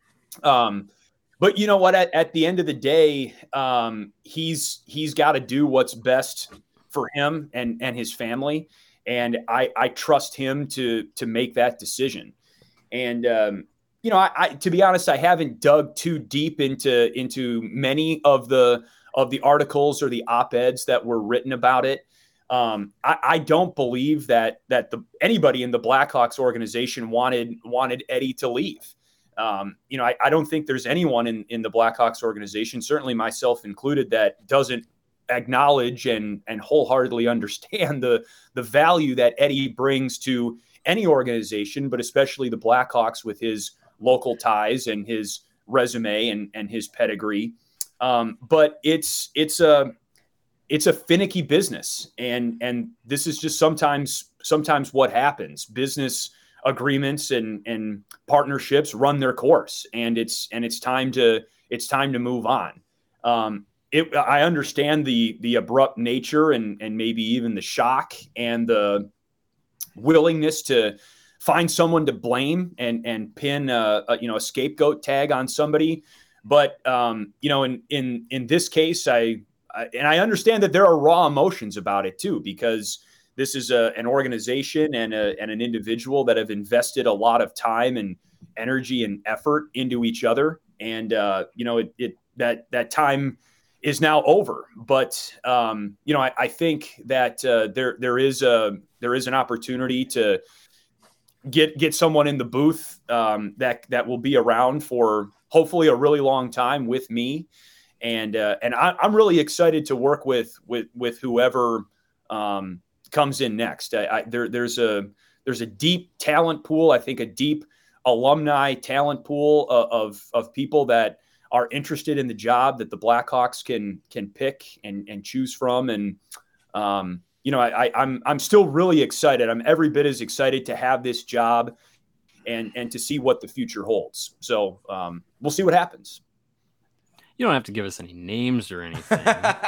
um, but you know what? At, at the end of the day, um, he's he's got to do what's best for him and and his family, and I I trust him to to make that decision, and. Um, you know, I, I to be honest, I haven't dug too deep into into many of the of the articles or the op-eds that were written about it. Um, I, I don't believe that that the anybody in the Blackhawks organization wanted wanted Eddie to leave. Um, you know, I, I don't think there's anyone in, in the Blackhawks organization, certainly myself included, that doesn't acknowledge and and wholeheartedly understand the the value that Eddie brings to any organization, but especially the Blackhawks with his local ties and his resume and and his pedigree. Um, but it's it's a it's a finicky business, and and this is just sometimes sometimes what happens. Business agreements and and partnerships run their course, and it's and it's time to it's time to move on. Um, it, I understand the the abrupt nature and and maybe even the shock and the willingness to find someone to blame and and pin a, a you know a scapegoat tag on somebody, but um, you know in in in this case, I, I and I understand that there are raw emotions about it too, because this is a, an organization and, a, and an individual that have invested a lot of time and energy and effort into each other. And, uh, you know, it, it that that time is now over. But, um, you know, I, I think that uh, there there is a there is an opportunity to get get someone in the booth um, that that will be around for hopefully a really long time with me. And uh, and I, I'm really excited to work with with with whoever um, comes in next. I, I, there, there's a there's a deep talent pool. I think a deep alumni talent pool of, of of people that are interested in the job that the Blackhawks can can pick and and choose from. And um, you know, I, I, I'm I'm still really excited. I'm every bit as excited to have this job and and to see what the future holds. So um, we'll see what happens. You don't have to give us any names or anything.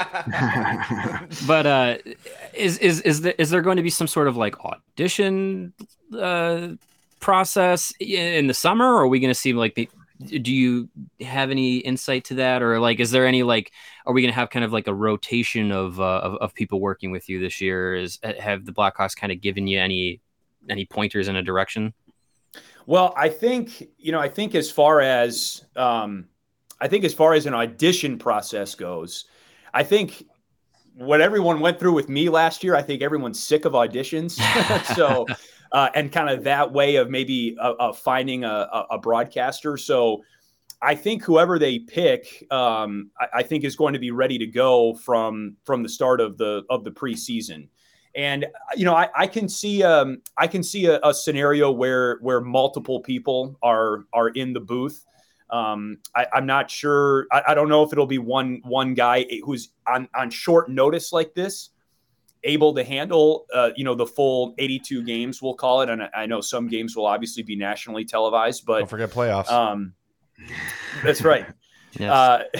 But uh, is is is there is there going to be some sort of like audition uh, process in the summer, or are we going to see like the? Do you have any insight to that, or like is there any like are we going to have kind of like a rotation of, uh, of of people working with you this year? Is have the Blackhawks kind of given you any any pointers in a direction? Well, I think you know I think as far as um, I think as far as an audition process goes, I think what everyone went through with me last year, I think everyone's sick of auditions. so, uh, and kind of that way of maybe uh, uh, finding a, a broadcaster. So I think whoever they pick, um, I, I think is going to be ready to go from, from the start of the, of the preseason. And, you know, I, I can see, um, I can see a, a scenario where, where multiple people are, are in the booth. Um, I, I'm not sure. I, I don't know if it'll be one one guy who's on, on short notice like this, able to handle, uh, you know, the full eighty-two games, we'll call it. And I, I know some games will obviously be nationally televised, but don't forget playoffs. Um, that's right. Yes.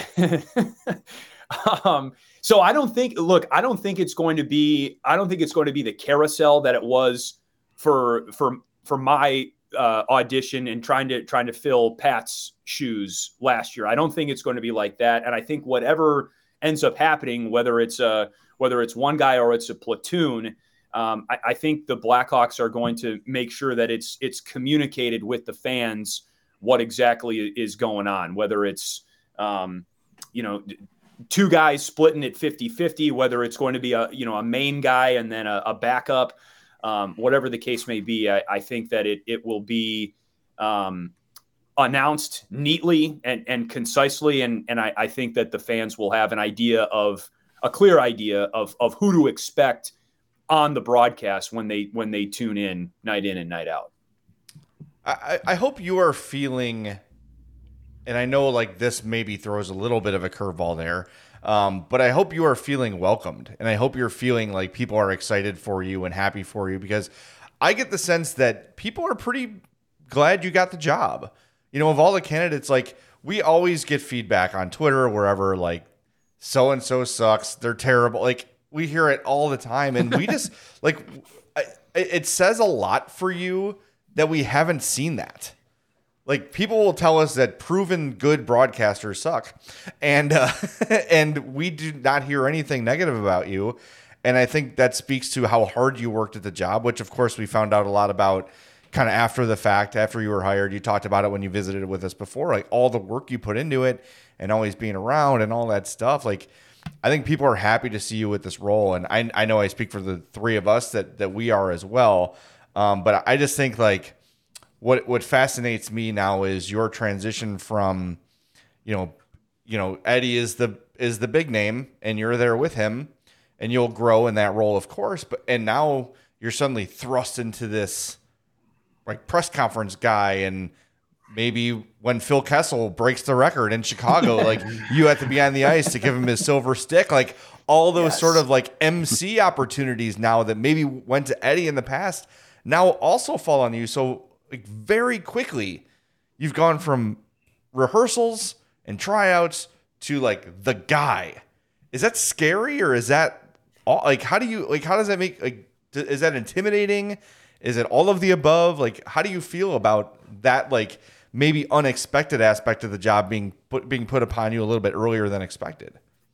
Uh, um, so I don't think. Look, I don't think it's going to be. I don't think it's going to be the carousel that it was for for for my. Uh, audition and trying to trying to fill Pat's shoes last year. I don't think it's going to be like that. And I think whatever ends up happening, whether it's a whether it's one guy or it's a platoon, um, I, I think the Blackhawks are going to make sure that it's it's communicated with the fans what exactly is going on. Whether it's um, you know two guys splitting it fifty-fifty, whether it's going to be a you know a main guy and then a, a backup. Um, whatever the case may be, I, I think that it it will be um, announced neatly and, and concisely, and and I, I think that the fans will have an idea of a clear idea of of who to expect on the broadcast when they when they tune in night in and night out. I, I hope you are feeling, and I know like this maybe throws a little bit of a curveball there. Um, but I hope you are feeling welcomed, and I hope you're feeling like people are excited for you and happy for you, because I get the sense that people are pretty glad you got the job. You know, of all the candidates, like we always get feedback on Twitter or wherever, like so-and-so sucks. They're terrible. Like we hear it all the time. And we just like, I, it says a lot for you that we haven't seen that. Like people will tell us that proven good broadcasters suck, and uh, and we do not hear anything negative about you. And I think that speaks to how hard you worked at the job, which of course we found out a lot about kind of after the fact, after you were hired, you talked about it when you visited with us before, like all the work you put into it and always being around and all that stuff. Like, I think people are happy to see you with this role. And I, I know I speak for the three of us that, that we are as well. Um, but I just think like what, what fascinates me now is your transition from, you know, you know, Eddie is the, is the big name and you're there with him and you'll grow in that role, of course. But, and now you're suddenly thrust into this like press conference guy, and maybe when Phil Kessel breaks the record in Chicago, like you have to be on the ice to give him his silver stick. Like all those yes. sort of like M C opportunities now that maybe went to Eddie in the past now also fall on you. So like very quickly, you've gone from rehearsals and tryouts to like the guy. Is that scary, or is that all, like, how do you, like, how does that make, like, is that intimidating? Is it all of the above? Like, how do you feel about that, like, maybe unexpected aspect of the job being put, being put upon you a little bit earlier than expected?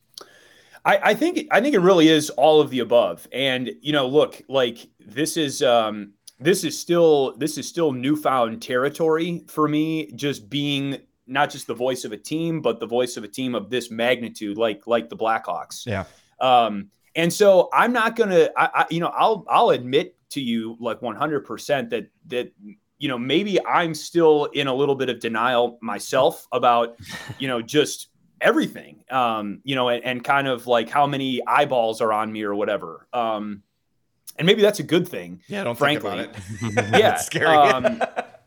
I, I think I think it really is all of the above. And, you know, look, like this is um, this is still this is still newfound territory for me, just being not just the voice of a team, but the voice of a team of this magnitude, like like the Blackhawks. Yeah. Um, and so I'm not gonna, I, I, you know, I'll I'll admit to you like one hundred percent that that you know maybe I'm still in a little bit of denial myself about you know just everything, um, you know, and, and kind of like how many eyeballs are on me or whatever. Um, and maybe that's a good thing. Yeah, don't frankly. think about it. Yeah, it's scary. um,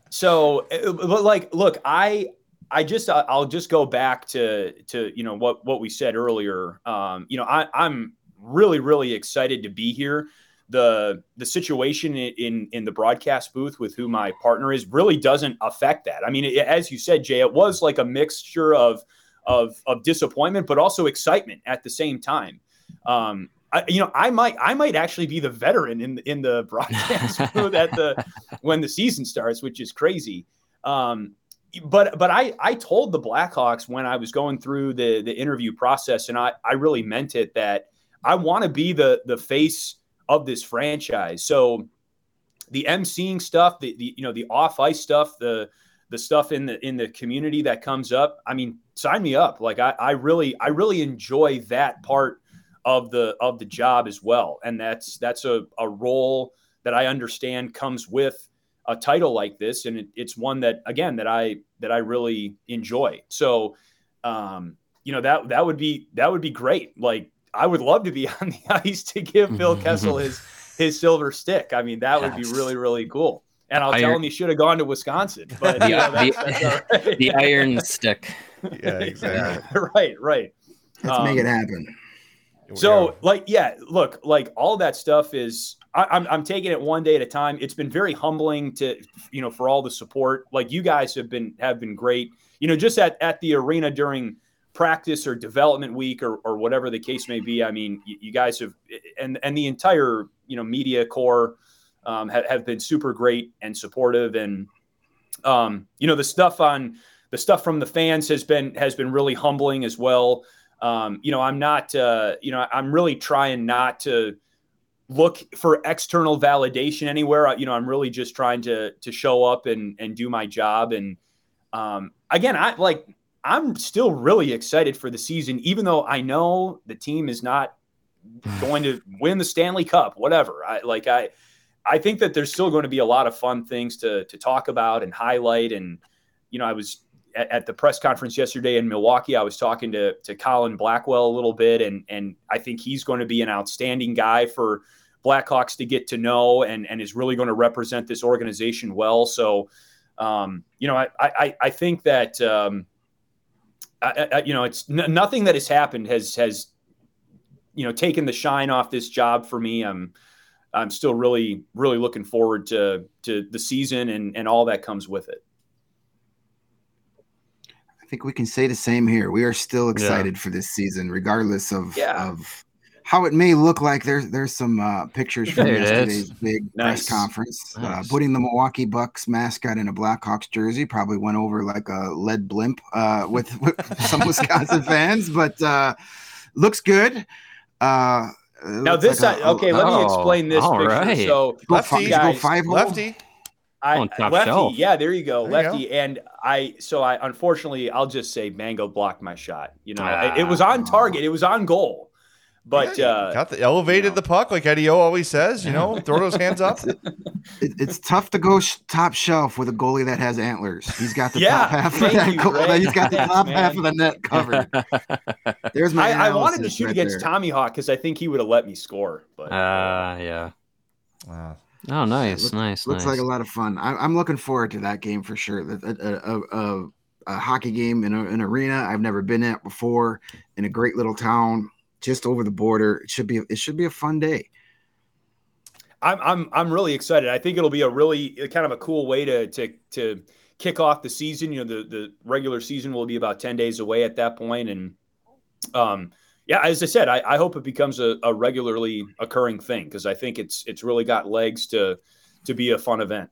so, but like, look, I. I just, I'll just go back to, to, you know, what, what we said earlier. Um, you know, I, I'm really, really excited to be here. The, the situation in, in the broadcast booth with who my partner is really doesn't affect that. I mean, it, as you said, Jay, it was like a mixture of, of, of disappointment, but also excitement at the same time. Um, I, you know, I might, I might actually be the veteran in in the broadcast booth at the, when the season starts, which is crazy. Um, But but I, I told the Blackhawks when I was going through the, the interview process, and I, I really meant it, that I want to be the the face of this franchise. So the emceeing stuff, the, the you know the off ice stuff, the the stuff in the in the community that comes up. I mean, sign me up. Like I, I really I really enjoy that part of the of the job as well, and that's that's a, a role that I understand comes with a title like this. And it, it's one that, again, that I, that I really enjoy. So, um, you know, that, that would be, that would be great. Like, I would love to be on the ice to give Phil Kessel his, his silver stick. I mean, that would be really, really cool. And I'll Iron. tell him he should have gone to Wisconsin, but the, you know, that's, the, that's all right. the iron stick. Yeah, exactly. right. Right. Let's um, make it happen. So like, yeah, look, like all that stuff is, I, I'm, I'm taking it one day at a time. It's been very humbling to, you know, for all the support. Like you guys have been, have been great, you know, just at, at the arena during practice or development week or, or whatever the case may be. I mean, you, you guys have, and, and the entire, you know, media core um, have, have been super great and supportive. And, um, you know, the stuff on the stuff from the fans has been, has been really humbling as well. Um, you know, I'm not, uh, you know, I'm really trying not to look for external validation anywhere. You know, I'm really just trying to, to show up and, and do my job. And, um, again, I like, I'm still really excited for the season, even though I know the team is not going to win the Stanley Cup, whatever. I like, I, I think that there's still going to be a lot of fun things to, to talk about and highlight. And, you know, I was, at the press conference yesterday in Milwaukee, I was talking to, to Colin Blackwell a little bit, and, and I think he's going to be an outstanding guy for Blackhawks to get to know, and, and is really going to represent this organization well. So, um, you know, I, I, I think that, um, I, I, you know, it's n- nothing that has happened has, has, you know, taken the shine off this job for me. I'm, I'm still really, really looking forward to, to the season and, and all that comes with it. I think we can say the same here. We are still excited yeah. for this season, regardless of, yeah. of how it may look like. There's there's some uh, pictures from there yesterday's big nice. press conference. Nice. Uh, putting the Milwaukee Bucks mascot in a Blackhawks jersey probably went over like a lead blimp uh, with, with some Wisconsin fans, but uh, looks good. Uh, now this, like a, a, okay, let oh, me explain this picture. Right. So go, five, guys, go five hole. Lefty. I Oh, top lefty, shelf. yeah, there you go, There you lefty, and I. So I unfortunately, I'll just say Mango blocked my shot. You know, it, it was on target, it was on goal, but Yeah, uh, got the elevated you know. the puck like Eddie O always says. You know, throw those hands up. It, it's tough to go sh- top shelf with a goalie that has antlers. He's got the Yeah, top half of thank that you, goal. Greg. He's got the Thanks, top man. half of the net covered. There's my. I, I wanted to analysis shoot right against there. Tommy Hawk because I think he would have let me score. But Uh, yeah. Wow. Oh, nice, Look- nice, Looks nice. like a lot of fun. I, I'm looking forward to that game for sure. A, a, a, a, a hockey game in a, an arena I've never been at before, in a great little town just over the border. It should be. It should be a fun day. I'm I'm I'm really excited. I think it'll be a really kind of a cool way to to to kick off the season. You know, the the regular season will be about ten days away at that point, and um. Yeah, as I said, I, I hope it becomes a, a regularly occurring thing because I think it's it's really got legs to to be a fun event.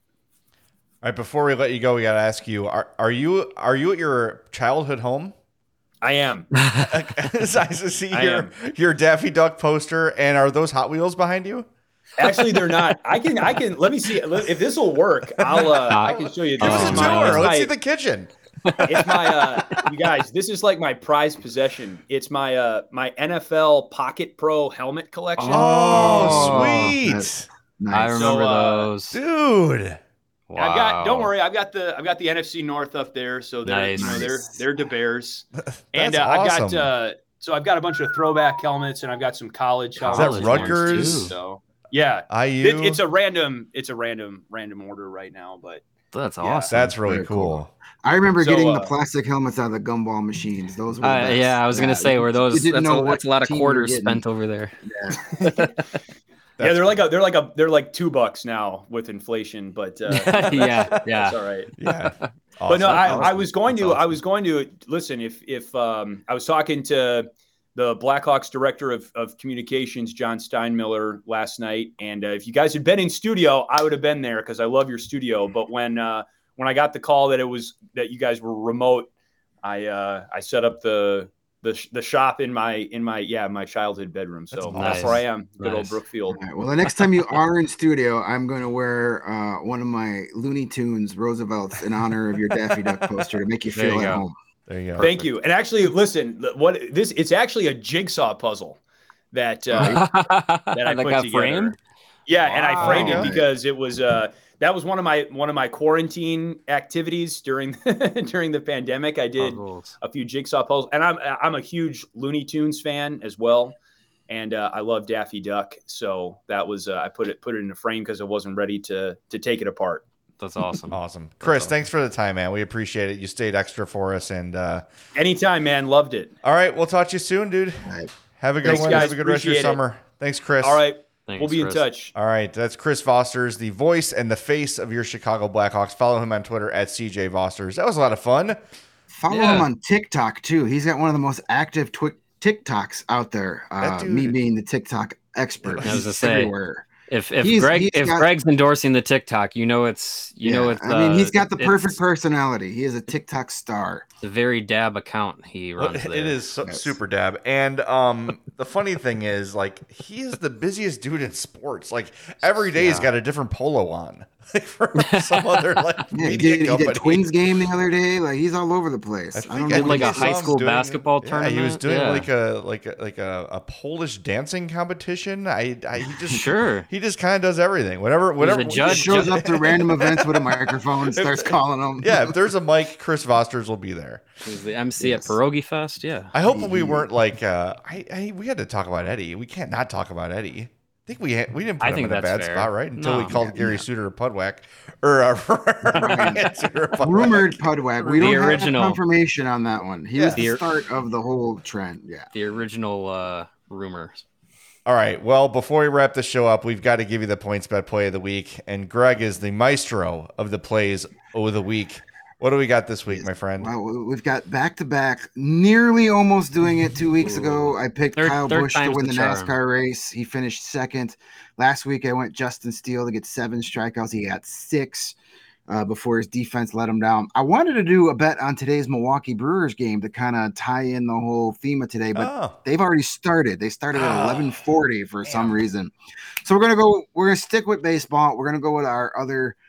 All right, before we let you go, we got to ask you: Are are you are you at your childhood home? I am. It's nice to see I your am. your Daffy Duck poster, and are those Hot Wheels behind you? Actually, they're not. I can I can let me see if this will work. I'll uh, I can show you. This Give us is a Oh, my, tour. it's Let's my- see the kitchen. it's my uh you guys, this is like my prized possession. It's my uh my N F L Pocket Pro helmet collection. Oh, Oh, sweet, Nice. I remember So, uh, those. dude. Wow. I've got don't worry, I've got the I've got the N F C North up there, so they're Nice. you know they're Nice. they're the Bears. And That's uh, I've got awesome. uh so I've got a bunch of throwback helmets and I've got some college College helmets. ones, Rutgers? too. So yeah. I It, U. it's a random it's a random random order right now, but That's Yeah. awesome. That's really Very cool. cool. I remember So, getting uh, the plastic helmets out of the gumball machines. Those were the Uh, best. yeah, I was gonna say, you- were you those? didn't That's know a, what that's a lot of team you were quarters getting. spent over there. Yeah. yeah, they're like a they're like a they're like two bucks now with inflation, but uh, yeah, yeah. that's all right. Yeah. But Awesome. no, I, I awesome. was going That's to I awesome. was going to listen if if um, I was talking to the Blackhawks director of, of communications, John Steinmiller, last night, and uh, if you guys had been in studio, I would have been there because I love your studio. But when uh, when I got the call that it was that you guys were remote, I uh, I set up the the the shop in my in my yeah my childhood bedroom. So That's that's, nice. where I am, good old Nice. Brookfield. All right, well, the next time you are in studio, I'm going to wear uh, one of my Looney Tunes Roosevelts in honor of your Daffy Duck poster to make you There feel you at go. home. There you go. Thank you. And actually, listen, what this it's actually a jigsaw puzzle that uh, that that I put got together. framed. Yeah, and I Wow. framed There it you go. because it was uh that was one of my one of my quarantine activities during during the pandemic. I did Puzzles. a few jigsaw puzzles, and I'm I'm a huge Looney Tunes fan as well, and uh, I love Daffy Duck. So that was uh, I put it put it in a frame because I wasn't ready to to take it apart. That's awesome. Awesome. Chris, awesome. thanks for the time, man. We appreciate it. You stayed extra for us. And uh, Anytime, man, loved it. all right, we'll talk to you soon, dude. All right. Have a good Thanks, one. guys. Have a good rest of your Appreciate it. summer. Thanks, Chris. All right, Thanks, we'll be Chris. in touch. All right, that's Chris Vosters, the voice and the face of your Chicago Blackhawks. Follow him on Twitter at C J Vosters. That was a lot of fun. Follow Yeah. him on TikTok too. He's got one of the most active twi- TikToks out there. That Uh, dude- me being the TikTok expert. I was He's gonna say, everywhere. If if He's- Greg he's if got- Greg's endorsing the TikTok, you know it's you know Yeah, it's. I mean, he's got the uh, perfect it's personality. He is a TikTok star. the very dab account he Well, runs. it there. is so, Yes. super dab. And um, the funny thing is, like, he is the busiest dude in sports. Like, every day he's Yeah. got a different polo on. Like, for some other, like, Yeah, he media did, he company. did Twins game the other day. Like he's all over the place. I I, think don't I know. Did like think a I what saw high him school doing- basketball Yeah, he was tournament? doing Yeah. like a like a like a, a Polish dancing competition. I, I he just Sure. he just kind of does everything. Whatever whatever. a he judge. shows up to random events with a microphone, starts calling them. Yeah, if there's a mic, Chris Vosters will be there. He was the M C Yes. at Pierogi Fest. Yeah. I hope we weren't like uh, I, I we had to talk about Eddie. We can't not talk about Eddie. I think we had, we didn't put I him think in a that's bad fair. spot, right? Until we No. called Yeah, Gary yeah. Suter a pudwack or uh, Ryan Suter a pudwack. Rumored Pudwag. We The don't original. have confirmation on that one. He Yeah. was the The- start of the whole trend. Yeah. The original uh, rumors. All right. Well, before we wrap the show up, we've got to give you the points bet play of the week, and Greg is the maestro of the plays of the week. What do we got this week, my friend? Well, we've got back to back, nearly almost doing it two weeks ago. I picked Third- Kyle third Busch to time's win the the charm. NASCAR race. He finished second. Last week, I went Justin Steele to get seven strikeouts. He got six uh, before his defense let him down. I wanted to do a bet on today's Milwaukee Brewers game to kind of tie in the whole theme of today, but Oh, they've already started. They started at Oh, eleven forty for some damn. reason. So we're gonna go. We're gonna stick with baseball. We're gonna go with our other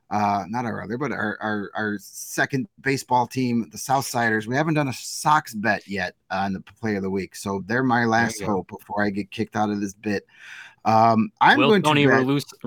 uh, not our other, but our, our, our second baseball team, the Southsiders. We haven't done a Sox bet yet on the play of the week. So they're my last hope before I get kicked out of this bit. Um, I'm Will going Tony to bet,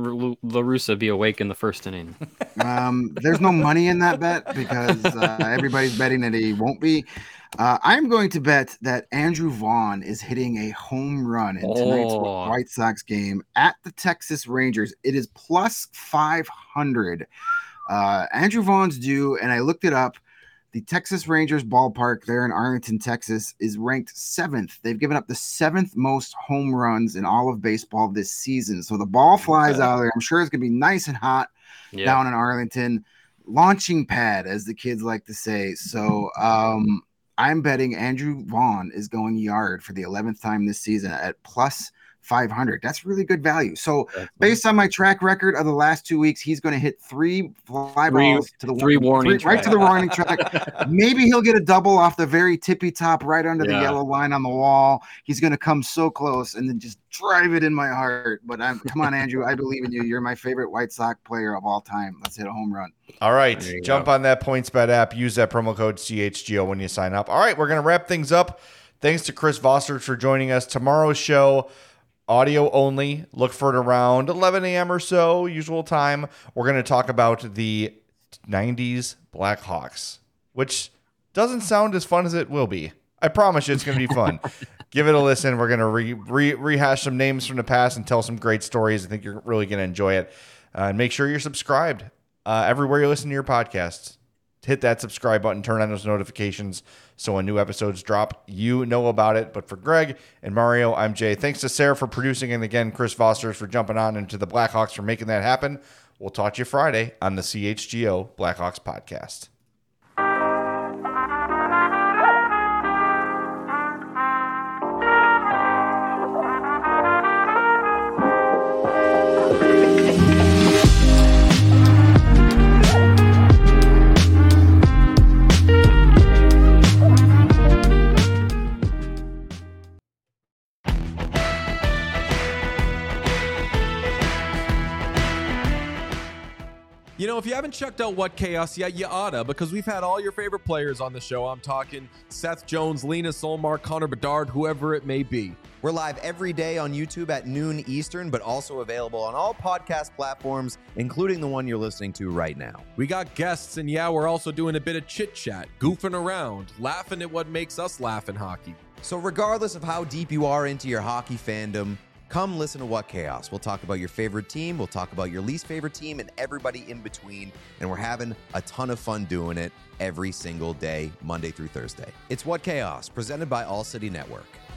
La Russa be awake in the first inning? um, there's no money in that bet because uh, everybody's betting that he won't be. Uh, I'm going to bet that Andrew Vaughn is hitting a home run in tonight's Oh. White Sox game at the Texas Rangers. It is plus five hundred. Uh, Andrew Vaughn's due, and I looked it up. The Texas Rangers ballpark there in Arlington, Texas, is ranked seventh. They've given up the seventh most home runs in all of baseball this season. So the ball flies Okay. out there. I'm sure it's going to be nice and hot Yeah. down in Arlington. Launching pad, as the kids like to say. So um, I'm betting Andrew Vaughn is going yard for the eleventh time this season at plus five hundred. That's really good value. So based on my track record of the last two weeks, he's going to hit three fly Three- balls to the three warning three, right to the warning track. Maybe he'll get a double off the very tippy top right under the Yeah. yellow line on the wall. He's going to come so close and then just drive it in my heart. But I'm come on, Andrew. I believe in you. You're my favorite White Sox player of all time. Let's hit a home run. All right, There you jump go. on that PointsBet app. Use that promo code C H G O when you sign up. All right, we're going to wrap things up. Thanks to Chris Vossert for joining us. Tomorrow's show, audio only. Look for it around eleven a.m. or so, usual time. We're going to talk about the nineties Blackhawks, which doesn't sound as fun as it will be. I promise you it's going to be fun. Give it a listen. We're going to re, re, rehash some names from the past and tell some great stories. I think you're really going to enjoy it. Uh, and make sure you're subscribed uh, everywhere you listen to your podcasts. Hit that subscribe button, turn on those notifications so when new episodes drop, you know about it. But for Greg and Mario, I'm Jay. Thanks to Sarah for producing, and again, Chris Foster for jumping on, and to the Blackhawks for making that happen. We'll talk to you Friday on the C H G O Blackhawks podcast. You know, if you haven't checked out What Chaos yet, you oughta, because we've had all your favorite players on the show. I'm talking Seth Jones, Lena Solmar, Connor Bedard, whoever it may be. We're live every day on YouTube at noon Eastern, but also available on all podcast platforms, including the one you're listening to right now. We got guests, and yeah, we're also doing a bit of chit-chat, goofing around, laughing at what makes us laugh in hockey. So regardless of how deep you are into your hockey fandom, come listen to What Chaos. We'll talk about your favorite team, we'll talk about your least favorite team, and everybody in between, and we're having a ton of fun doing it every single day, Monday through Thursday. It's What Chaos, presented by All City Network.